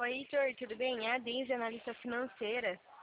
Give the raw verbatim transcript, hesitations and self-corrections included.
Oi, Heitor, tudo bem? É a Daisy, analista financeira.